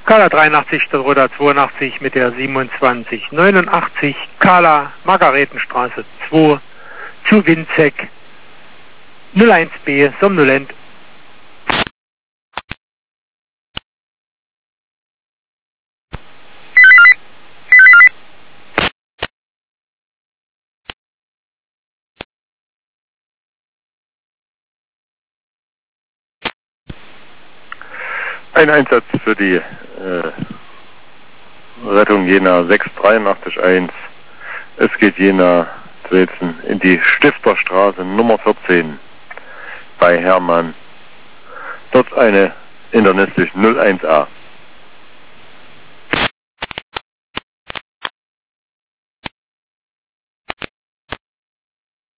Kala 83, Stadtroda 82 mit der 2789, Kala Margaretenstraße 2 zu Winzek 01B Somnolent. Ein Einsatz für die Rettung Jena 6881. Es geht Jena Dresden in die Stifterstraße Nummer 14 bei Hermann. Dort eine Internet durch 01A.